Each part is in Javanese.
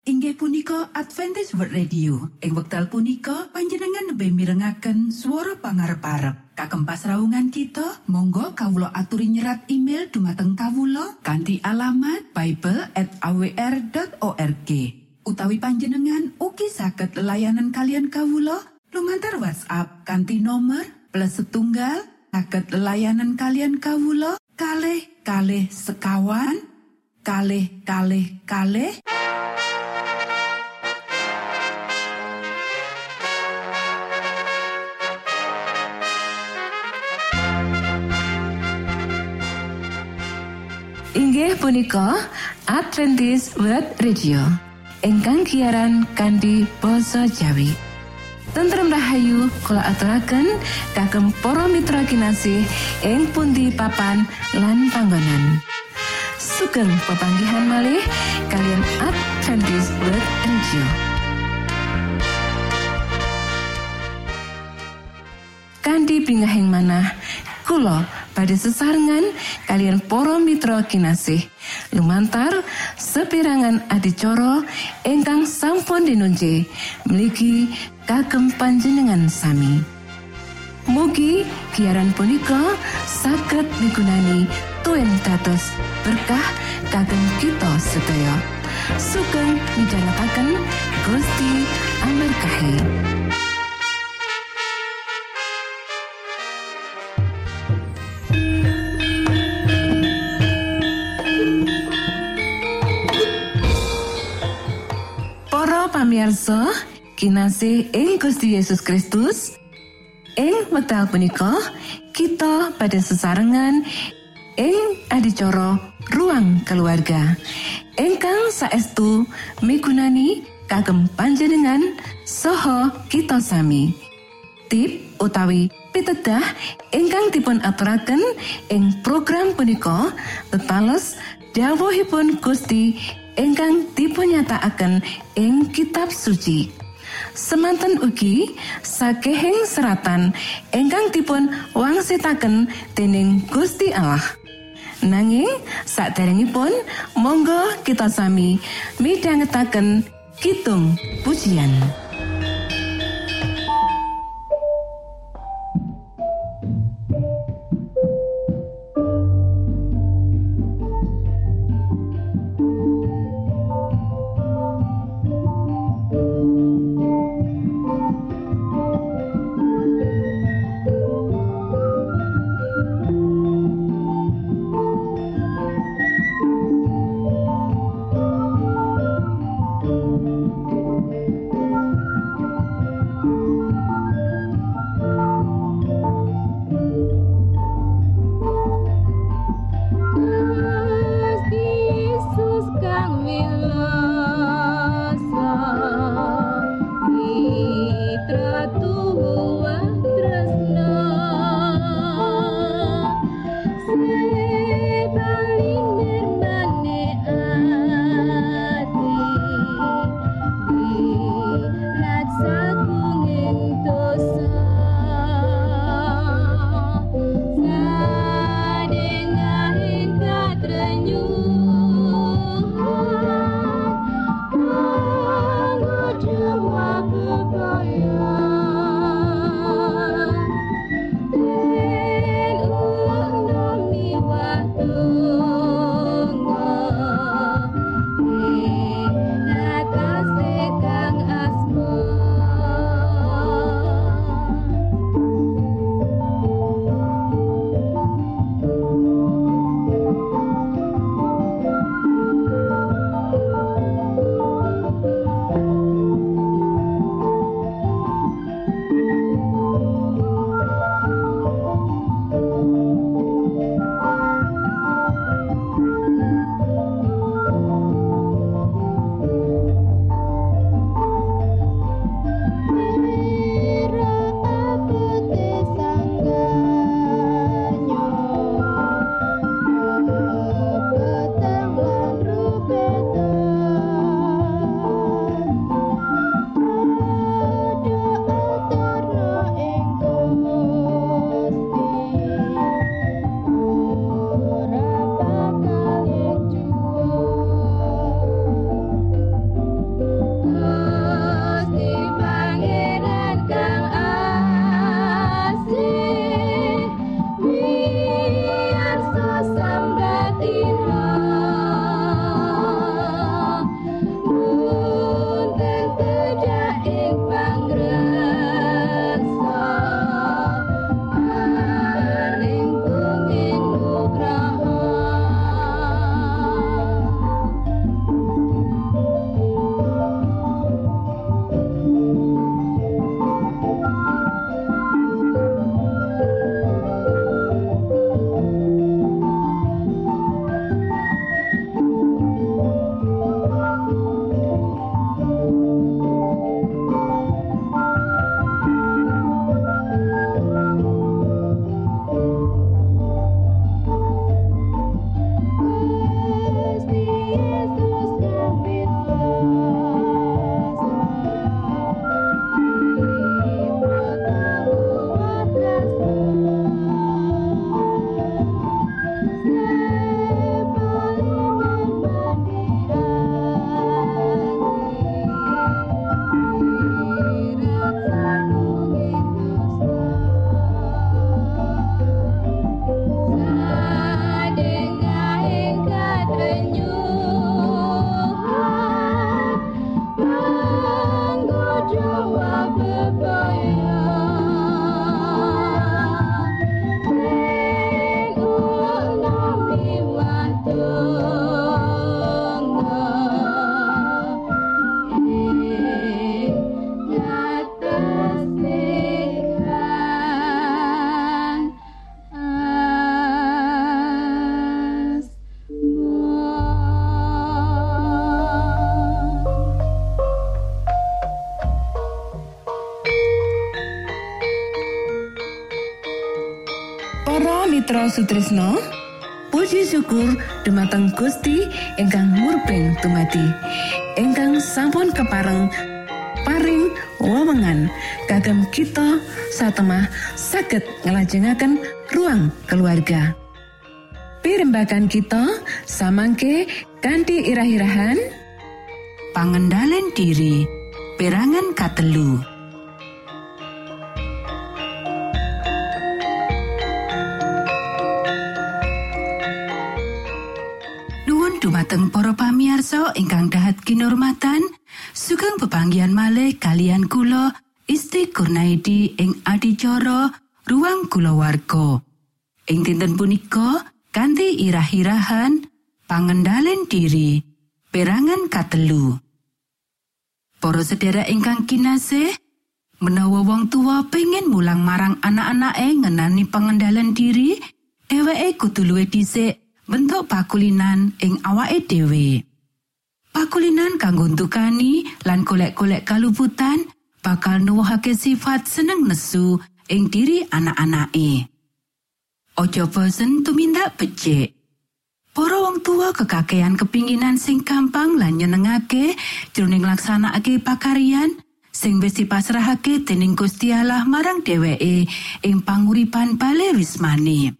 Inggih punika Adventist World Radio. Ing wekdal punika panjenengan nembe mirengaken swara pangarep-arep. Kagem pasraungan kita, monggo kawula aturi nyerat email dumateng kawula kanthi alamat bible@awr.org. Utawi panjenengan ugi saged layanan kalian kawula lumantar WhatsApp kanthi nomor +1 saged layanan kalian kawula kalih sekawan kalih. Inggih punika Adventist World Radio ingkang siaran kanthi basa Jawi. Tentrem rahayu kula aturaken kagem para mitra kinasih ing pundi papan lan panggonan. Sugeng pepanggihan malih kalian Adventist World Radio. Kanthi pingahing manah kula badhe sesarengan kalian para mitra kinasih lumantar sepirangan adicara ingkang sampun dinunci mligi kagem panjenengan sami. Mugi siaran punika saged migunani tuwin dados berkah kagem kita sedaya. Sugeng midhangetaken Gusti amarkahi. Pamirsa kinasih ing Gusti Yesus Kristus, ing wekdal punika kita pada sesarengan ing adicara ruang keluarga ingkang saestu migunani kagem panjenengan saha kita sami. Tip utawi pitedah ingkang dipun aturaken ing program punika tetales dawuhipun Gusti ingkang dipunyatakaken ing kitab suci. Semanten ugi sakehing seratan ingkang dipun wangsitaken dening Gusti Allah. Nanging saderengipun monggo kita sami midhangetaken kitung pujian. Mitra Sutrisno, puji syukur dumateng Gusti ingkang murbeng dumadi, ingkang sampun kepareng paring wewengan kagem kita satemah saged nglajengaken ruang keluarga. Pirembagan kita samangke kanthi irah-irahan pangendalen diri perangan katelu. Dumateng para pamirsa ingkang dahat kinurmatan, sugeng pepanggihan malih kalian kula Isti Kurnaidi ing adicara Ruang Kulawarga. Ing dinten punika kanthi irah-irahan pangendalen diri perangan katelu. Para sedherek ingkang kinasih, menawa wong tuwa pengin mulang marang anak-anake ngenani pangendalen diri, dheweke kudu luwih dhisik bentuk pakulinan ing awake dhewe. Pakulinan kanggo ntukani lan golek-golek kaluputan bakal nuwuhake sifat seneng nesu ing diri anak-anake. Aja bosen tumindak becik. Para wong tuwa kekakean kepinginan sing gampang lan nyenengake jroning nglaksanakake pakaryan sing wis dipasrahake dening Gusti Allah marang dheweke ing panguripan bale wismane.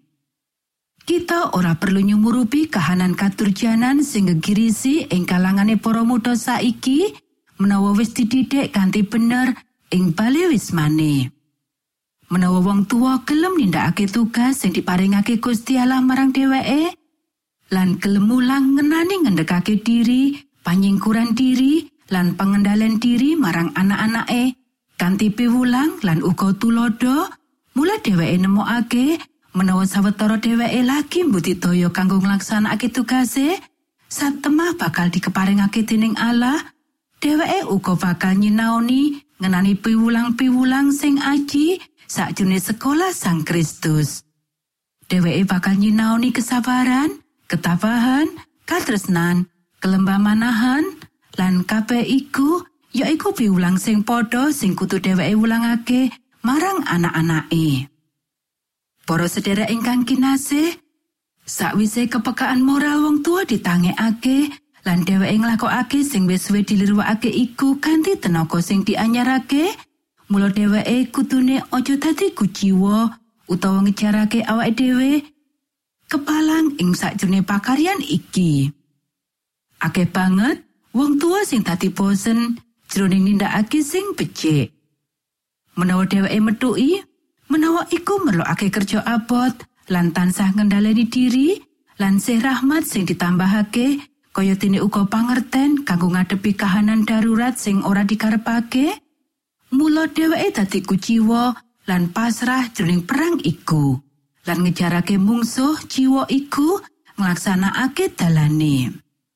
Kita ora perlu nyumurupi kahanan katurjanan sing gegirisi ing kalangane para muda saiki menawa wis dididik kanthi bener ing bale wismane. Menawa wong tuwa gelem nindakake tugas sing diparingake Gusti Allah marang dheweke lan gelem mulang ngenani ngendhekake diri, panyingkuran diri lan pengendalian diri marang anak-anake kanthi piwulang lan uga tulodo, mula dheweke nemokake menawa sawetara dheweke lagi mbudidaya kanggo nglaksanakake tugase, satemah bakal dikeparingake dening Allah, dheweke uga bakal nyinaoni ngenani piwulang-piwulang sing aji sakjroning sekolah Sang Kristus. Dheweke bakal nyinaoni kesabaran, ketabahan, katresnan, kelembamanahan, lan kabeh iku yaiku piwulang sing padha sing kudu dheweke wulangake marang anak-anake. Para sedherek ingkang kinasih, sakwise kepekaan moral wong tuwa ditangekake lan dheweke nglakokake sing wis suwe dilirwakake iku kanthi tenaga sing dianyarake, mula dheweke kudune aja dadi kuciwa utawa ngejarake awake dhewe kepalang ing sakjroning pakaryan iki. Akeh banget wong tuwa sing dadi bosen jroning nindakake sing becik. Menawa dheweke methuki menawa iku merlokake kerja abot lan tansah ngendhaleni diri lan sih rahmat sing ditambahake kaya dene uga pangerten kanggo ngadepi kahanan darurat sing ora dikarepake, mula dheweke dadi kuciwa lan pasrah jroning perang iku lan ngejarake mungsuh jiwa iku nglaksanakake dalane.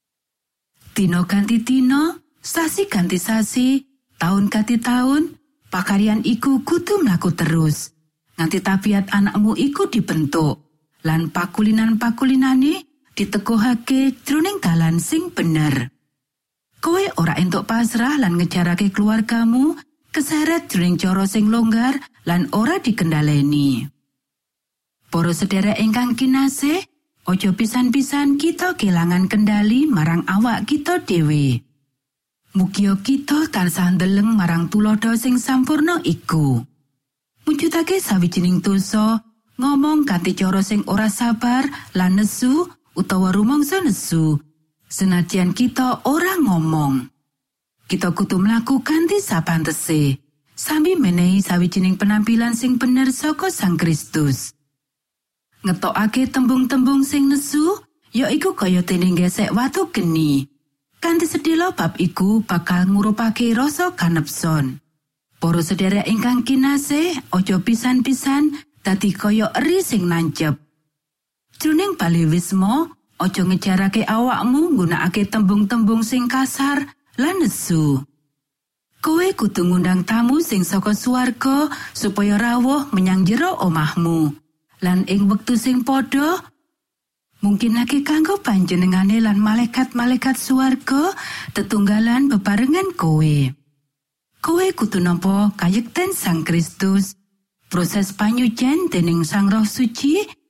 Dina ganti dina, sasi ganti sasi, taun ganti taun, pakaryan iku kudu mlaku terus. Nganti tabiat anakmu iku dibentuk lan pakulinan-pakulinane diteguhake jroning dalan sing bener. Kowe ora entuk pasrah lan ngejarake keluargamu keseret jroning cara sing longgar lan ora dikendhaleni. Para sedherek ingkang kinasih, aja pisan-pisan kita kelangan kendali marang awak kita dhewe. Mugi kita tansah ndeleng marang tulodo sing sampurna iku. Mujudake sawijining dosa, ngomong kanthi cara sing ora sabar lan nesu utawa rumangsa nesu. Senajan kita ora ngomong, kita kudu mlaku kanthi sapantese, sambi menehi sawijining penampilan sing bener saka Sang Kristus. Ngetokake tembung-tembung sing nesu, yaiku kaya dene gesek watu geni. Kanthi sedhela bab iku bakal ngurupake rasa kanepson. Para sedherek ingkang kinasih, aja pisan-pisan dadi kaya eri sing nancep. Jroning bale wisma, aja ngejarake awakmu nggunakake tembung-tembung sing kasar lan nesu. Kowe kudu ngundang tamu sing saka swarga supaya rawuh menyang jero omahmu. Lan ing wektu sing padha, mungkinake kanggo panjenengane lan malaikat-malaikat swarga tetunggalan bebarengan kowe. Kowe kudu nampa kayekten Sang Kristus, proses panyucen dening Sang Roh Suci,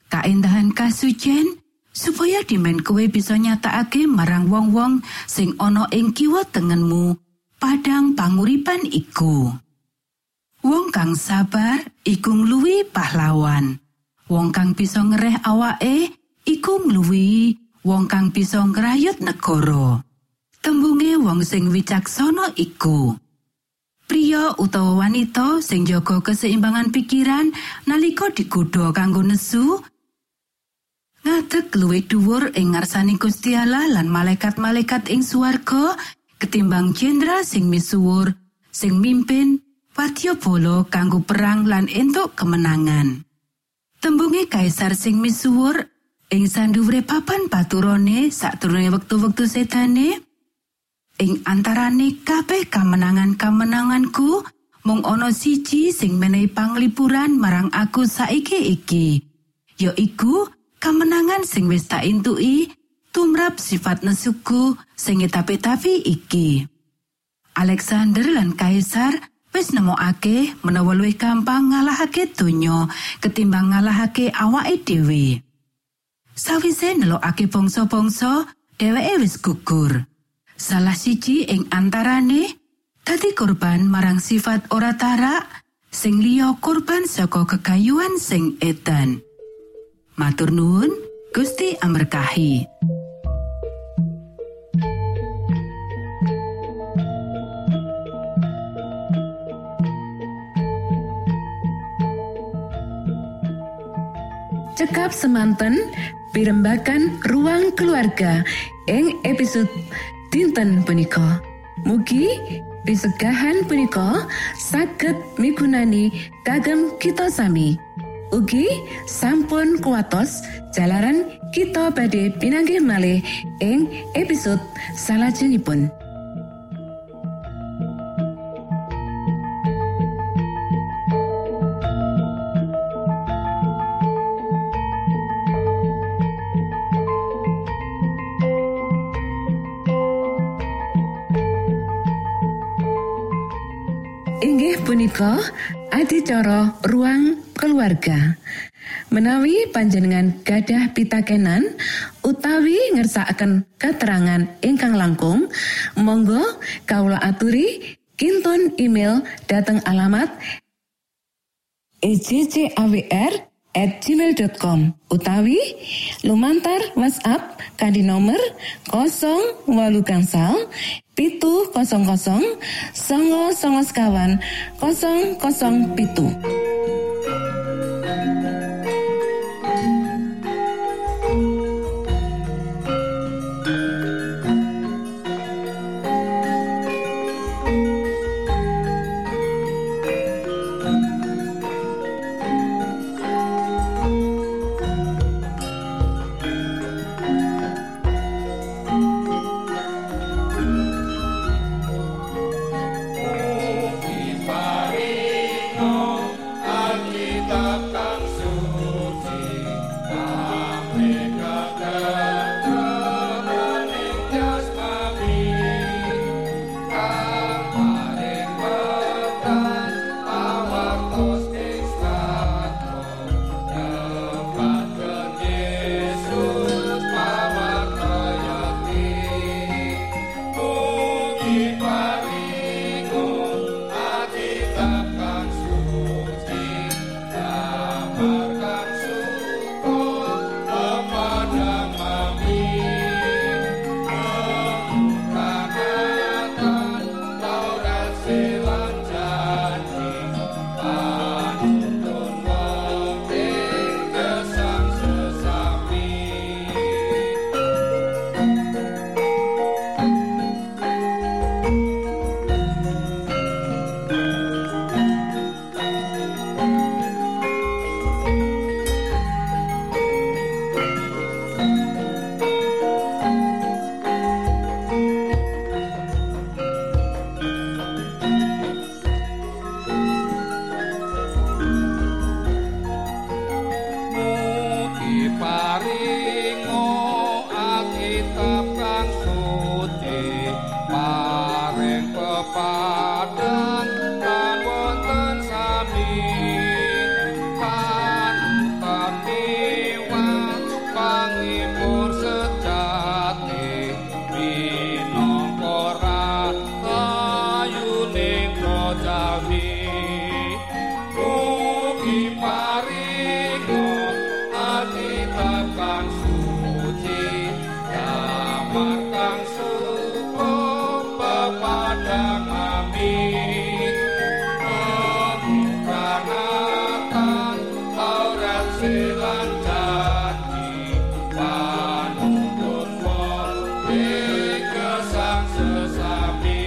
kaendahan kasucen supaya dimen kowe bisa nyatakake marang wong-wong sing ana ing kiwa tengenmu padang panguripan iku. Wong kang sabar iku ngluwi pahlawan. Wong kang bisa ngereh awake iku ngluwi wong kang bisa ngrayut negara. Tembunge wong sing wicaksana iku priya utawa wanita sing jaga keseimbangan pikiran nalika digodha kanggo nesu, ngadeg luwih dhuwur ing ngarsane Gusti Allah lan malaikat-malaikat ing swarga ketimbang jenderal sing misuwur sing mimpin wadyabala kanggo perang lan entuk kemenangan. Tembunge kaisar sing misuwur ing sandhuwure papan paturane sakdurunge wektu-wektu sedane, ing antarane kabeh kamenangan-kamenanganku mung ana siji sing menehi panglipuran marang aku saiki iki, yaiku kamenangan sing wis tak entuki tumrap sifat nesuku sing etape-etape iki. Alexander lan Kaisar wis nemokake menawa luwih gampang ngalahake donya ketimbang ngalahake awake dhewe. Sawise nelokake bangsa-bangsa, dheweke wis gugur. Salah siji ing antarane dadi korban marang sifat ora tarak, sing liya korban saka kekayuan sing edan. Matur nuwun, Gusti amberkahi. Cekap semanten pirembagan ruang keluarga ing episode dinten punika. Mugi pisegahan punika saged migunani kagem kita sami. Ugi sampun kuatos jalaran kita badhe pinanggih malih ing episode salajengipun. Inggih punika adicara ruang keluarga. Menawi panjenengan gadah pitakenan utawi ngersakaken keterangan ingkang langkung, monggo kawula aturi kinton email dhateng alamat ejcawr@gmail.com utawi lumantar WhatsApp kanthi nomor 081 700 999 007. brojami mugi paringo ati kang suci damar kang suci pepadang amin kebukanatan Taurat silan janji panuntun wong kesang sesami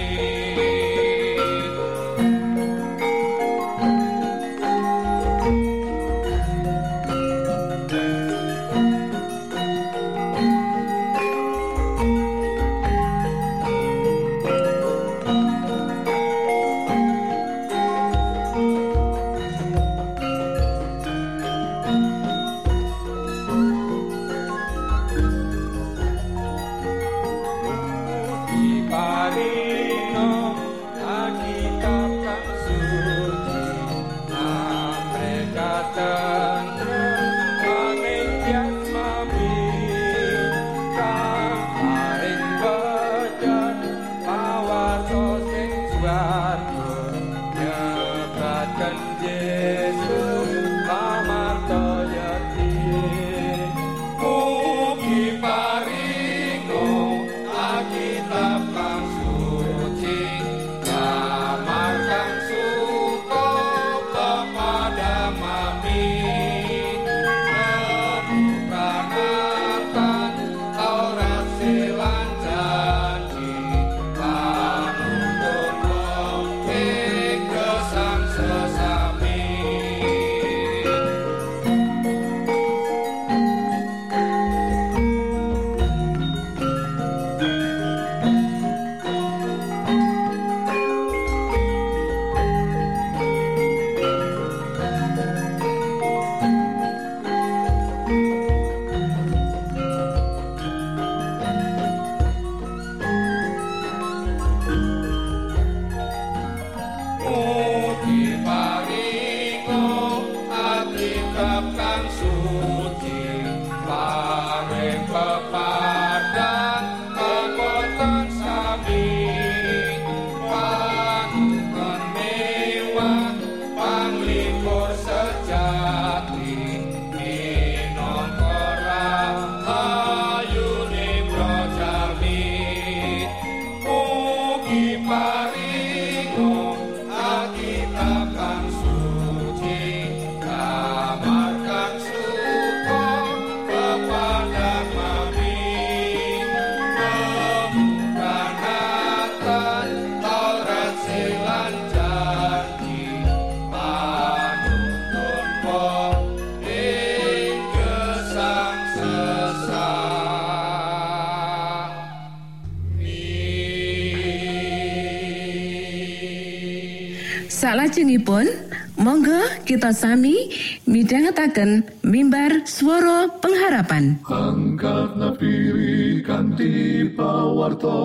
Salajengipun monggo kita sami midhangetaken mimbar swara pengharapan. Angkat nafiri kanthi pawarta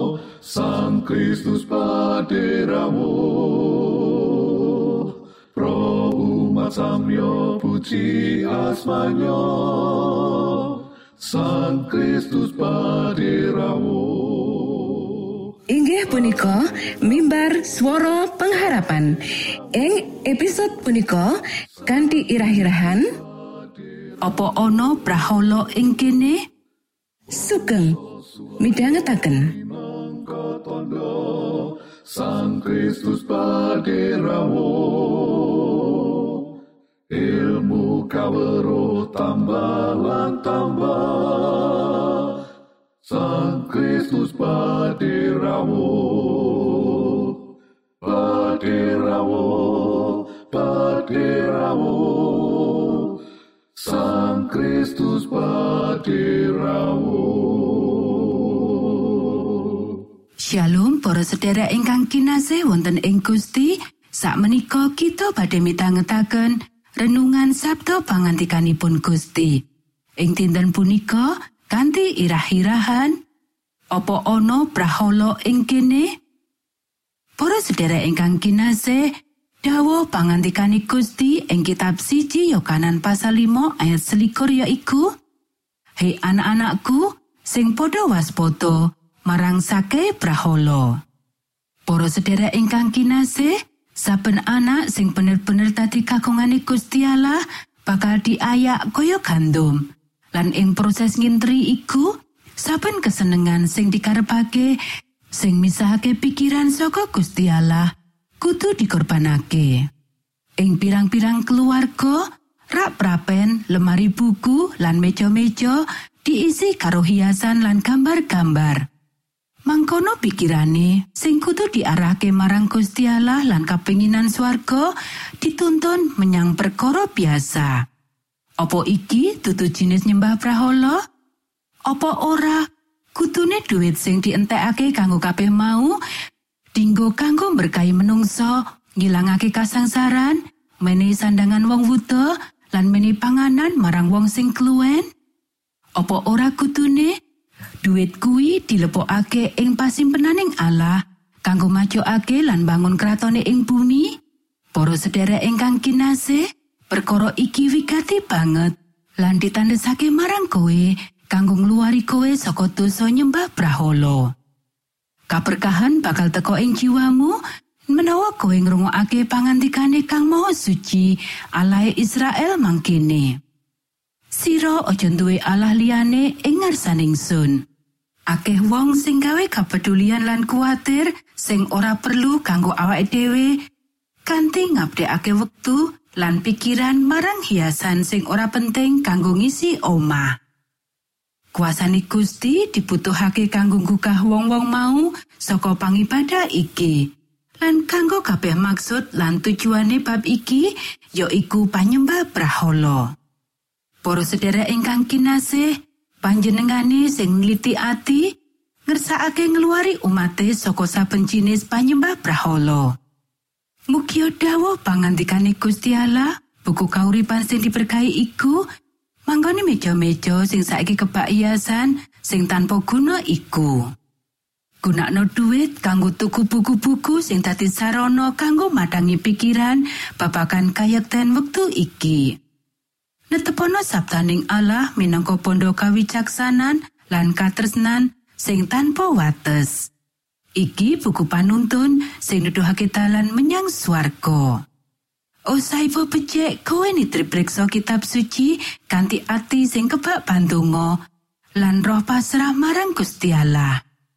Sang Kristus paderamu. Pro umat samyo puji asmanyo Sang Kristus paderamu. Inggih punika mimbar swara pengharapan. Ing episode punika kanthi irah-irahan Apa ana brahala ing kene? Sugeng midhangetaken. Sang Kristus paderamu. Ilmu kawero tambah lan tambah. Sang Kristus paderamu, paderamu, paderamu. Sang Kristus paderamu. Shalom para sedherek ingkang kinasih wonten ing Gusti. Sakmenika kita badhe midhangetaken renungan Sabda pangantikanipun Gusti. Ing dinten punika kanthi irah-irahan apa ana brahala ing kene? Para sedherek ingkang kinasih, dawuh pangantikane Gusti ing kitab 1 Yohanes pasal 5 ayat 21 yaiku, "Hei anak-anakku, sing padha waspada marang sake brahala." Para sedherek ingkang kinasih, Saben anak sing bener-bener dadi kagungane Gusti Allah bakal diayak kaya gandum. Lan ing proses ngintri iku, saben kesenengan sing dikarepake, sing misahake pikiran saka Gusti Allah, kudu dikorbanake. Ing pirang-pirang keluarga, rak prapen, lemari buku, lan meja-meja diisi karo hiasan lan gambar-gambar. Mangkono pikirane sing kudu diarahke marang Gusti Allah lan kapenginan swarga dituntun menyang perkara biasa. Apa iki dudu jinis nyembah brahala? Apa ora kudune dhuwit sing dientekake kanggo kabeh mau dinggo kanggo berkahi menungso, ngilangake kasangsaran, menehi sandangan wong wuda lan menehi panganan marang wong sing kluwen? Apa ora kudune duit kuwi dilebokake ing pasimpenaning Allah kanggo majokake lan bangun kratone ing bumi? Para sedherek ingkang kinasih, perkara iki wigati banget lan ditandhesake marang kowe kanggo ngluwari kowe saka dosa nyembah brahala. Kaberkahan bakal teka ing jiwamu menawa kowe ngrungokake pangandikane Kang Maha Suci, Allah Israel mangkene. Sira aja duwe Allah liyane ing ngarsaning sun. Akeh wong sing gawe kapedulian lan kuwatir sing ora perlu kanggo awake dhewe kanthi ngabdekake wektu lan pikiran marang hiasan sing ora penting kanggo ngisi omah. Kuasane Gusti dibutuhake kanggo nggugah wong-wong mau saka pangibadah iki. Lan kanggo kabeh maksud lan tujuane bab iki yaiku panyembah brahala. Para sedherek ingkang kinasih, panjenengane sing nliti ati ngersakake ngluwari umate saka saben jinis panyembah brahala. Mugi dawuh pangandikane Gusti Allah, buku kauripan sing diberkahi iku manggone meja-meja sing saiki kebak hiasan sing tanpa guna iku. Gunakno dhuwit kanggo tuku buku-buku sing dadi sarana kanggo madangi pikiran babagan kayekten wektu iki. Netepono sabdaning Allah minangka pondho kawicaksanan lan katresnan sing tanpa wates. Iki buku panuntun sing nuduhake dalan menyang swarga. Osaipo becik kowe nitripreksa kitab suci kanthi ati sing kebak pandonga lan roh pasrah marang Gusti Allah.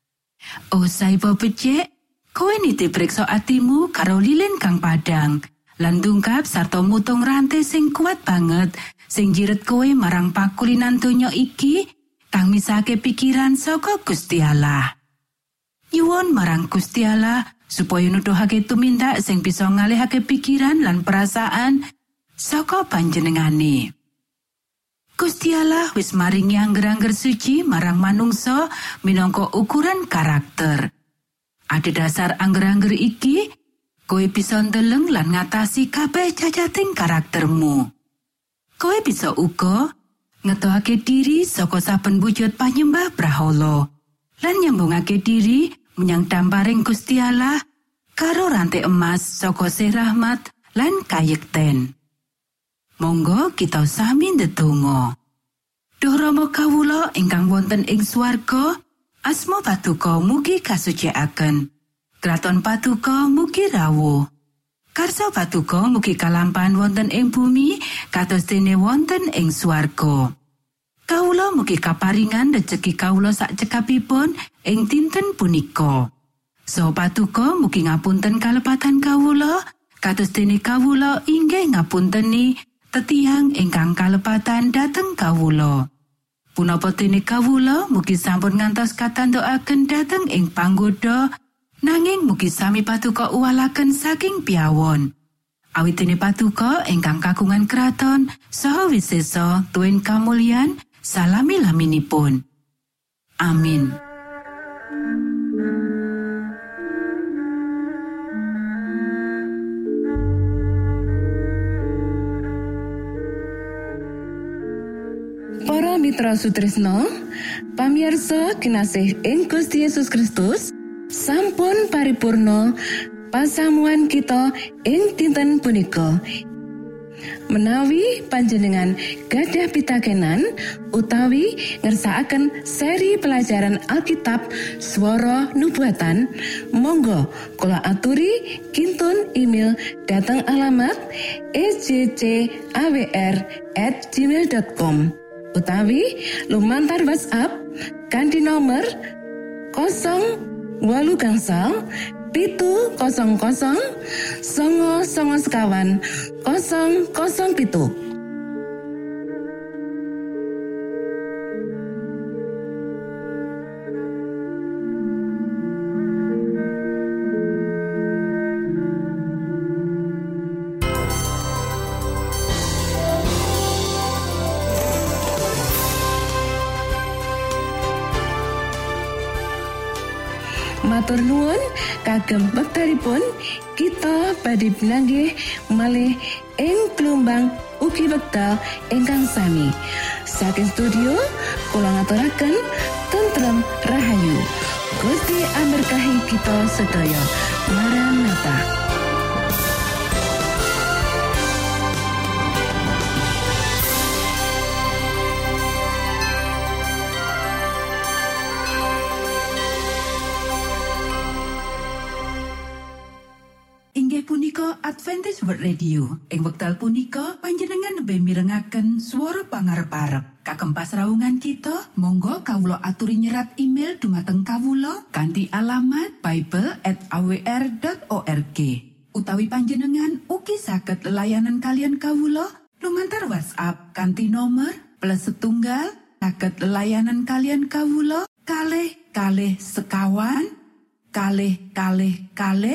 Osaipo becik kowe nitripreksa atimu karo lilin kang padhang lan dungkap sarta mutung rantai sing kuat banget sing jiret kowe marang pakulinan donya iki kang misake pikiran saka Gusti Allah. Nyuwun marang Gusti Allah supaya nuduhake tumindak sing bisa ngalihake pikiran lan perasaan saka panjenengane. Gusti Allah wis maringi angger-angger suci marang manungsa minangka ukuran karakter. Adhedhasar angger-angger iki, kowe bisa ndeleng lan ngatasi kabeh cacating karaktermu. Kowe bisa uga ngetokake diri saka saben wujud panyembah brahala lan nyambungake diri menyang damparing Gusti Allah karo rantai emas saka sih rahmat lan kayekten. Monggo kita sami ndedonga. Duh Rama kawula ingkang wonten ing swarga, asma Patuko mugi kasucikaken. Kraton Patuko mugi rawuh. Karsa Patuko mugi kalampahan wonten ing bumi kados dene wonten ing swarga. Kawula mugi kaparingan rejeki kawula sak cekapipun ing dinten punika. So Patuko mugi ngapunten kalepatan kawula kados dene kawula inggih ngapunteni tetiang ingkang kalepatan dhateng kawula. Punapa dene kawula mugi sampun ngantos katandukaken dhateng ing panggoda, nanging mugi sami Patuko uwalaken saking piyawon. Awit dene Patuko ingkang kagungan kraton saha wisesa tuwin kamulyan salami-laminipun. Amin. Para mitra sutresna, pamirsa kinasih ing Gusti Yesus Kristus, sampun paripurna pasamuan kita ing dinten punika. Menawi panjenengan gadah pitakenan utawi ngersakaken seri pelajaran Alkitab Swara Nubuatan, monggo kula aturi kintun email dhateng alamat ejcawr@gmail.com utawi lumantar WhatsApp kanthi nomor 0800999 Matur nuwun kagem wektaripun kita badhe pinanggih malih ing gelombang ugi wekdal ingkang sami. Saking studio kula ngaturaken tentrem rahayu. Gusti amberkahi kita sedaya. Maranatha. Punika Adventist World Radio. Ing wekdal punika panjenengan nembe mirengaken swara pangarep-arep. Kagem pasraungan kita, monggo kawula aturi nyerat email dumateng kawula kanthi alamat bible@awr.org. Utawi panjenengan ugi saged lelayanan kalian kawula lumantar WhatsApp kanthi nomor +1 saged lelayanan kalian kawula kalih sekawan kalih